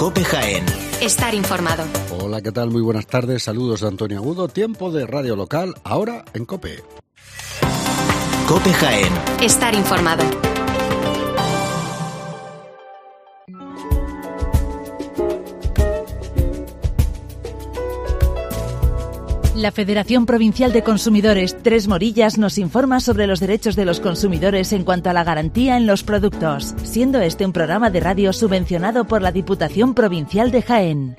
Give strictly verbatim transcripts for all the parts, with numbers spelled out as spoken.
COPE Jaén. Estar informado. Hola, ¿qué tal? Muy buenas tardes. Saludos de Antonio Agudo. Tiempo de radio local, ahora en COPE. COPE Jaén. Estar informado. La Federación Provincial de Consumidores Tres Morillas nos informa sobre los derechos de los consumidores en cuanto a la garantía en los productos, siendo este un programa de radio subvencionado por la Diputación Provincial de Jaén.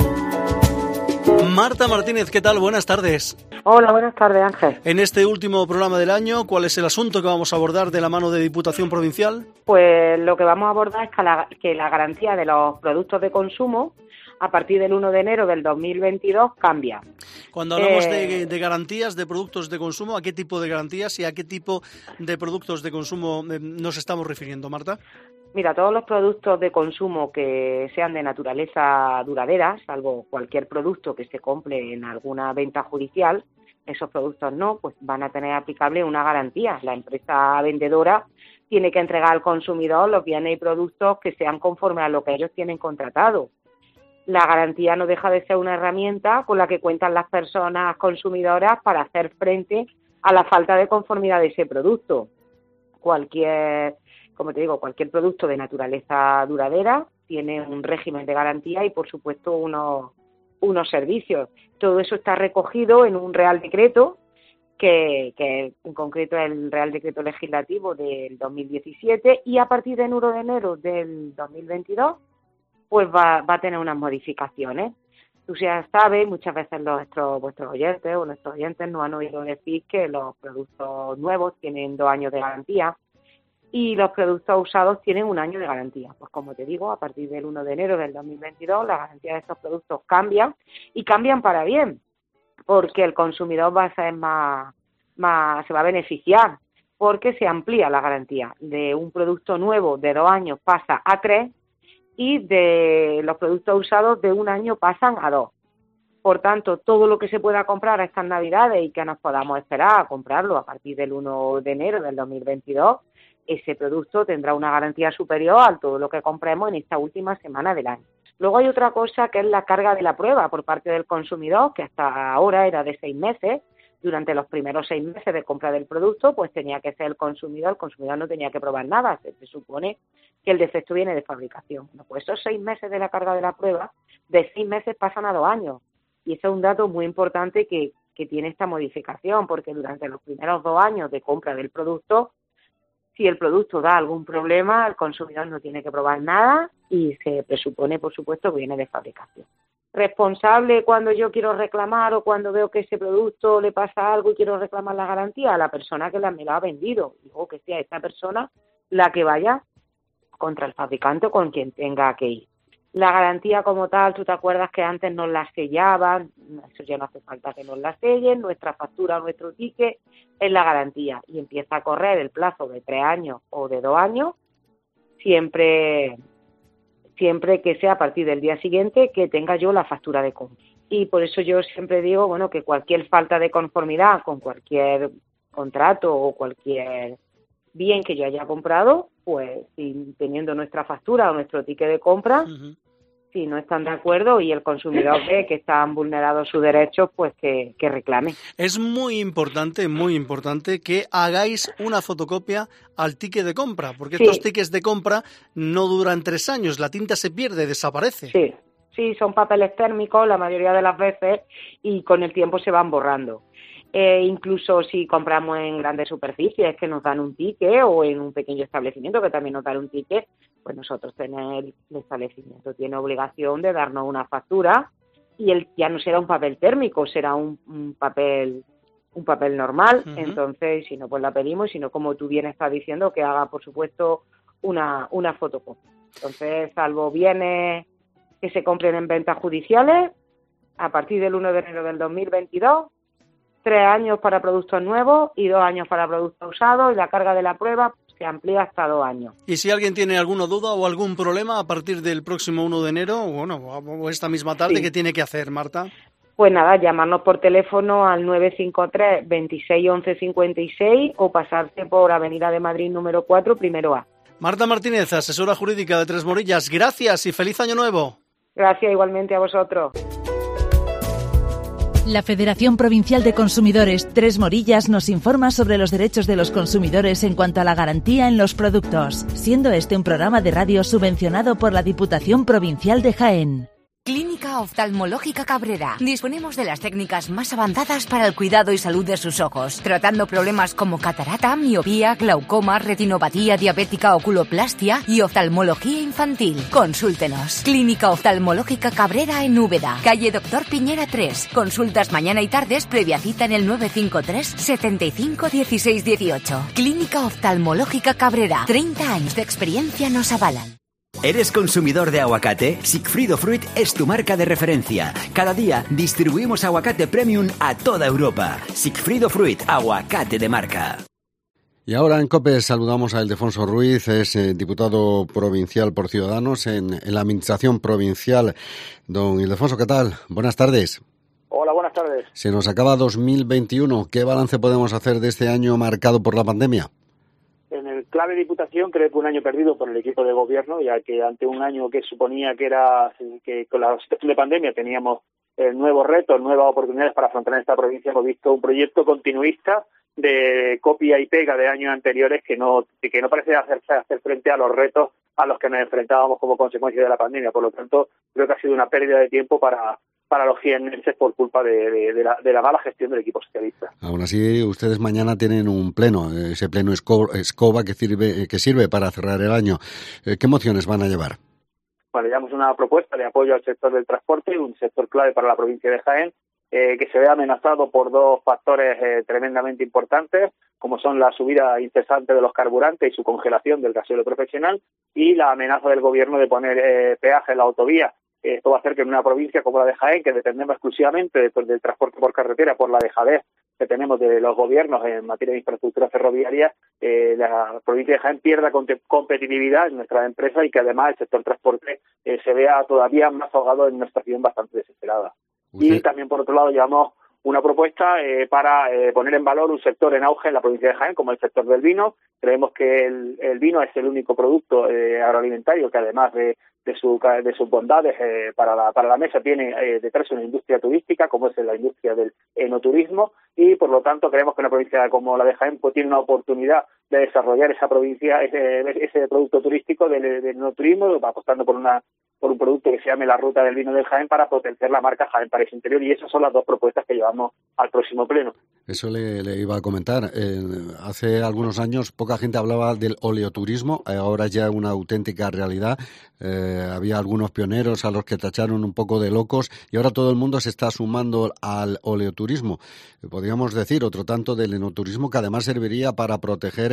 Marta Martínez, ¿qué tal? Buenas tardes. Hola, buenas tardes, Ángel. En este último programa del año, ¿cuál es el asunto que vamos a abordar de la mano de Diputación Provincial? Pues lo que vamos a abordar es que la, que la garantía de los productos de consumo a partir del uno de enero del dos mil veintidós cambia. Cuando hablamos eh, de, de garantías de productos de consumo, ¿a qué tipo de garantías y a qué tipo de productos de consumo nos estamos refiriendo, Marta? Mira, todos los productos de consumo que sean de naturaleza duradera, salvo cualquier producto que se compre en alguna venta judicial, esos productos no, pues van a tener aplicable una garantía. La empresa vendedora tiene que entregar al consumidor los bienes y productos que sean conforme a lo que ellos tienen contratado. La garantía no deja de ser una herramienta con la que cuentan las personas consumidoras para hacer frente a la falta de conformidad de ese producto. Cualquier, como te digo, cualquier producto de naturaleza duradera tiene un régimen de garantía y, por supuesto, unos, unos servicios. Todo eso está recogido en un Real Decreto, que, que en concreto es el Real Decreto Legislativo del dos mil diecisiete, y a partir del uno de enero del dos mil veintidós, pues va, va a tener unas modificaciones. Tú ya sabes, muchas veces nuestros, vuestros oyentes o nuestros oyentes nos han oído decir que los productos nuevos tienen dos años de garantía y los productos usados tienen un año de garantía. Pues como te digo, a partir del uno de enero del dos mil veintidós, la garantía de estos productos cambian y cambian para bien, porque el consumidor va a ser más, más, se va a beneficiar, porque se amplía la garantía. De un producto nuevo de dos años pasa a tres, y de los productos usados de un año pasan a dos. Por tanto, todo lo que se pueda comprar a estas Navidades y que nos podamos esperar a comprarlo a partir del uno de enero del dos mil veintidós, ese producto tendrá una garantía superior a todo lo que compremos en esta última semana del año. Luego hay otra cosa que es la carga de la prueba por parte del consumidor, que hasta ahora era de seis meses. Durante los primeros seis meses de compra del producto, pues tenía que ser el consumidor, el consumidor no tenía que probar nada, se, se supone que el defecto viene de fabricación. Bueno, pues esos seis meses de la carga de la prueba, de seis meses pasan a dos años. Y ese es un dato muy importante que, que tiene esta modificación, porque durante los primeros dos años de compra del producto, si el producto da algún problema, el consumidor no tiene que probar nada y se presupone, por supuesto, que viene de fabricación. Responsable cuando yo quiero reclamar o cuando veo que ese producto le pasa algo y quiero reclamar la garantía, a la persona que me lo ha vendido. Digo que sea esta persona la que vaya contra el fabricante o con quien tenga que ir. La garantía como tal, tú te acuerdas que antes nos la sellaban, eso ya no hace falta que nos la sellen, nuestra factura o nuestro ticket es la garantía y empieza a correr el plazo de tres años o de dos años, siempre... siempre que sea a partir del día siguiente que tenga yo la factura de compra. Y por eso yo siempre digo, bueno, que cualquier falta de conformidad con cualquier contrato o cualquier bien que yo haya comprado, pues si teniendo nuestra factura o nuestro ticket de compra, uh-huh. si no están de acuerdo y el consumidor ve que están vulnerados sus derechos, pues que, que reclame. Es muy importante, muy importante que hagáis una fotocopia al ticket de compra, porque sí. Estos tickets de compra no duran tres años, la tinta se pierde, desaparece. Sí, sí, son papeles térmicos la mayoría de las veces y con el tiempo se van borrando. Eh, incluso si compramos en grandes superficies que nos dan un ticket o en un pequeño establecimiento que también nos dan un ticket, pues nosotros tenemos, el establecimiento tiene obligación de darnos una factura y el ya no será un papel térmico, será un, un papel un papel normal. Uh-huh. Entonces, si no, pues la pedimos, sino como tú bien estás diciendo, que haga, por supuesto, una, una fotocopia. Entonces, salvo bienes que se compren en ventas judiciales, a partir del uno de enero del dos mil veintidós, tres años para productos nuevos y dos años para productos usados, y la carga de la prueba se amplía hasta dos años. Y si alguien tiene alguna duda o algún problema a partir del próximo uno de enero, bueno, o esta misma tarde, sí. ¿Qué tiene que hacer, Marta? Pues nada, llamarnos por teléfono al nueve cinco tres, veintiséis, once cincuenta y seis o pasarse por Avenida de Madrid número cuatro, primero A. Marta Martínez, asesora jurídica de Tres Morillas, gracias y feliz año nuevo. Gracias igualmente a vosotros. La Federación Provincial de Consumidores Tres Morillas nos informa sobre los derechos de los consumidores en cuanto a la garantía en los productos, siendo este un programa de radio subvencionado por la Diputación Provincial de Jaén. Clínica Oftalmológica Cabrera. Disponemos de las técnicas más avanzadas para el cuidado y salud de sus ojos, tratando problemas como catarata, miopía, glaucoma, retinopatía diabética, oculoplastia y oftalmología infantil. Consúltenos. Clínica Oftalmológica Cabrera en Úbeda, calle Doctor Piñera tres. Consultas mañana y tardes previa cita en el nueve cinco tres, setenta y cinco, dieciséis dieciocho. Clínica Oftalmológica Cabrera. treinta años de experiencia nos avalan. ¿Eres consumidor de aguacate? Sigfrido Fruit es tu marca de referencia. Cada día distribuimos aguacate premium a toda Europa. Sigfrido Fruit, aguacate de marca. Y ahora en COPE saludamos a Ildefonso Ruiz, es eh, diputado provincial por Ciudadanos en, en la Administración Provincial. Don Ildefonso, ¿qué tal? Buenas tardes. Hola, buenas tardes. Se nos acaba dos mil veintiuno. ¿Qué balance podemos hacer de este año marcado por la pandemia? En el clave Diputación creo que un año perdido por el equipo de gobierno, ya que ante un año que suponía que era que con la situación de pandemia teníamos eh, nuevos retos, nuevas oportunidades para afrontar en esta provincia, hemos visto un proyecto continuista de copia y pega de años anteriores que no que no parece hacerse hacer frente a los retos a los que nos enfrentábamos como consecuencia de la pandemia. Por lo tanto, creo que ha sido una pérdida de tiempo para para los jiennenses por culpa de, de, de, la, de la mala gestión del equipo socialista. Aún así, ustedes mañana tienen un pleno, ese pleno escoba que sirve, que sirve para cerrar el año. ¿Qué mociones van a llevar? Bueno, llevamos una propuesta de apoyo al sector del transporte, un sector clave para la provincia de Jaén, eh, que se ve amenazado por dos factores eh, tremendamente importantes, como son la subida incesante de los carburantes y su congelación del gasóleo profesional, y la amenaza del gobierno de poner eh, peaje en la autovía. Esto va a hacer que en una provincia como la de Jaén, que dependemos exclusivamente de, pues, del transporte por carretera, por la dejadez que tenemos de los gobiernos en materia de infraestructura ferroviaria, eh, la provincia de Jaén pierda competitividad en nuestras empresas y que además el sector transporte eh, se vea todavía más ahogado en una situación bastante desesperada. ¿Usted? Y también, por otro lado, llevamos una propuesta eh, para eh, poner en valor un sector en auge en la provincia de Jaén, como el sector del vino. Creemos que el, el vino es el único producto eh, agroalimentario que, además de de, su, de sus bondades eh, para, la, para la mesa, tiene eh, detrás una industria turística, como es la industria del enoturismo, y por lo tanto creemos que una provincia como la de Jaén pues, tiene una oportunidad de desarrollar esa provincia, ese, ese producto turístico del, del enoturismo, apostando por una por un producto que se llame la Ruta del Vino del Jaén para potenciar la marca Jaén Paraíso Interior, y esas son las dos propuestas que llevamos al próximo pleno. Eso le, le iba a comentar. Eh, hace algunos años poca gente hablaba del oleoturismo, ahora ya es una auténtica realidad. Eh, había algunos pioneros a los que tacharon un poco de locos y ahora todo el mundo se está sumando al oleoturismo. Podríamos decir otro tanto del enoturismo, que además serviría para proteger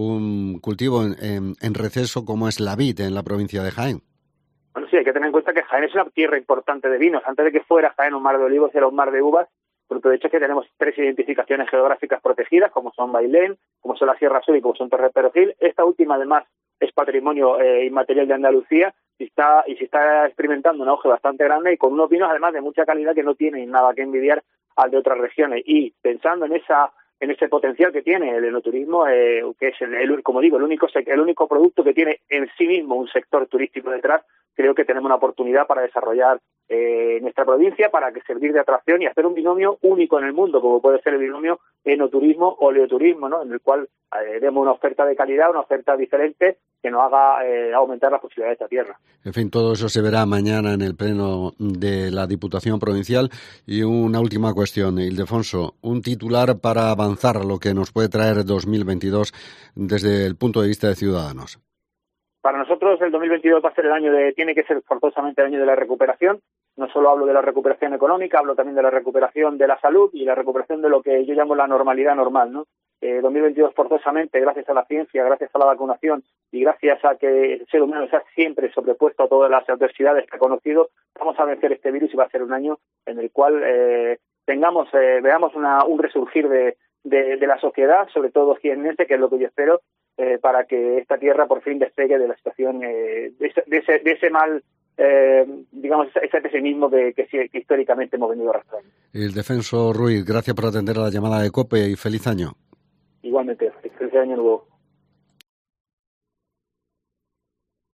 un cultivo en, en, en receso como es la vid en la provincia de Jaén. Bueno, sí, hay que tener en cuenta que Jaén es una tierra importante de vinos. Antes de que fuera Jaén un mar de olivos, era un mar de uvas. Porque de hecho es que tenemos tres identificaciones geográficas protegidas, como son Bailén, como son la Sierra Sur y como son Torre Perejil. Esta última, además, es patrimonio eh, inmaterial de Andalucía y está y se está experimentando un auge bastante grande y con unos vinos, además, de mucha calidad que no tienen nada que envidiar al de otras regiones. Y pensando en esa en ese potencial que tiene el enoturismo, eh, que es, el, el, como digo, el único el único producto que tiene en sí mismo un sector turístico detrás, creo que tenemos una oportunidad para desarrollar eh, nuestra provincia, para que servir de atracción y hacer un binomio único en el mundo, como puede ser el binomio enoturismo-oleoturismo, ¿no? En el cual eh, demos una oferta de calidad, una oferta diferente que nos haga eh, aumentar las posibilidades de esta tierra. En fin, todo eso se verá mañana en el pleno de la Diputación Provincial. Y una última cuestión, Ildefonso, un titular para avanzar lo que nos puede traer dos mil veintidós desde el punto de vista de Ciudadanos. Para nosotros el dos mil veintidós va a ser el año de, tiene que ser forzosamente el año de la recuperación. No solo hablo de la recuperación económica, hablo también de la recuperación de la salud y la recuperación de lo que yo llamo la normalidad normal, ¿no? Eh, dos mil veintidós forzosamente, gracias a la ciencia, gracias a la vacunación y gracias a que el ser humano se ha siempre sobrepuesto a todas las adversidades que ha conocido, vamos a vencer este virus y va a ser un año en el cual eh, tengamos, eh, veamos una, un resurgir de, de, de la sociedad, sobre todo jiennense, que es lo que yo espero, eh, para que esta tierra por fin despegue de la situación, eh, de, ese, de, ese, de ese mal, eh, digamos, ese pesimismo que, que, que históricamente hemos venido arrastrando. Ildefonso Ruiz, gracias por atender a la llamada de COPE y feliz año. Igualmente, feliz año nuevo.